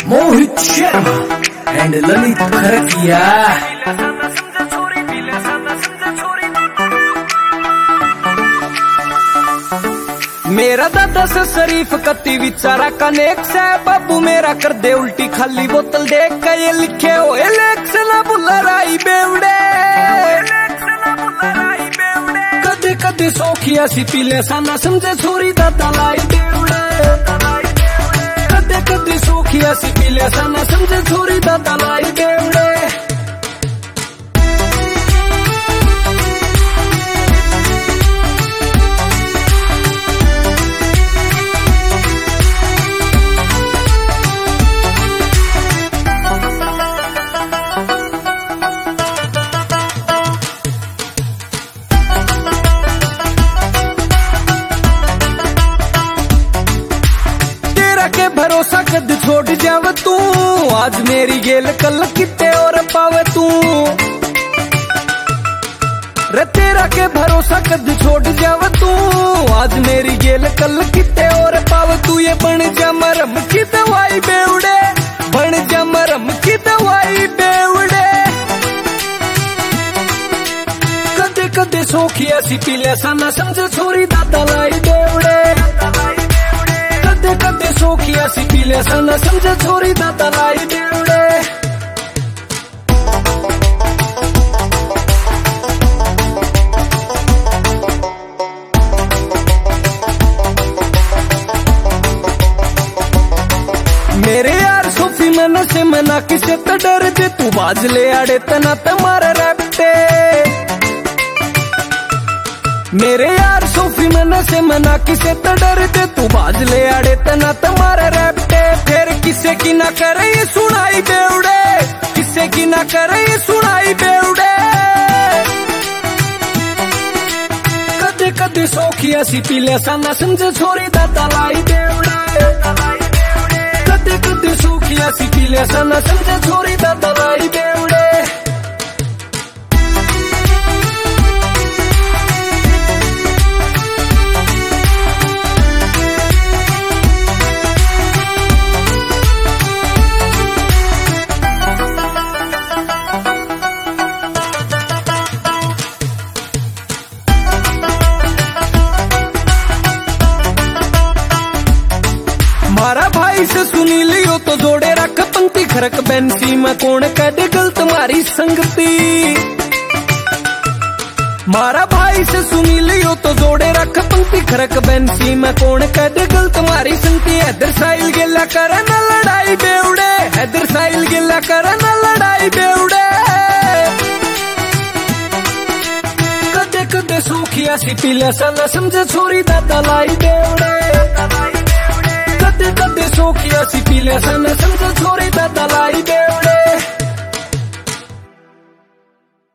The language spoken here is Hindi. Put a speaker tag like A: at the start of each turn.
A: मोहित शर्मा एंड ललित खरकिया।
B: मेरा दादा से शरीफ कति विचारा का नेक से बाबू मेरा कर दे उल्टी खाली बोतल देख के ये लिखे हो लेख ना बुलाराई बेवड़े। कदे कदे सोखिया सी पीले साना समझे छोरी दादा लाई बेवड़े। कदे कदे सोखिया सी पीले साना समझे छोरी दादा लाई बेवड़े। के भरोसा कद छोड़ जाव तू, आज मेरी गेल कल किते और पावे तू। रे तेरा के भरोसा कद छोड़ जाव तू, आज मेरी गेल कल किते और पावे तू। ये बन जा मरम की दवाई बेवड़े, बन जा मरम की दवाई बेवड़े। कदे कदे सोखिया सी पीले साना समझे छोरी दादा लाई बेवड़े। कदे कदे सोखिया सी पीले साना समझे छोरी दादा लाई बेवड़े। मेरे यार सोफी मन से मना किसे तो डर दे, तू बाज ले आड़े तना तुम्हारा रैप्टे। मेरे यार सोफी मन से मना किसे तो डर दे, तू बाज ले आड़े तना तुम्हारा रैप्टे। फिर किसे की ना करे ये सुनाई बेवड़े, किसे की ना करे ये सुनाई बेवड़े। कदे कदे सोखिया सी पीले साना समझे छोरी दादा लाई बेवड़े। कदे कदे सोखिया सी पीले साना समझे छोरी दादा लाई बेवड़े। मारा भाई से सुनी लियो तो जोड़े रख पंक्ति खरक बेंसी में कौन कह दे गल तुम्हारी संगति। मारा भाई से सुनी लियो तो जोड़े रख पंक्ति खरक बेंसी में कौन कह दे गल तुम्हारी संगति। हैदर साहिल गिला करे न लड़ाई बेवड़े, हैदर साहिल गिला करे न लड़ाई बेवड़े। कदे कदे सोखिया सी पीले साना समझे छोरी दादा लाई बेवड़े। कदे कदे सोखिया सी पीले साना समझे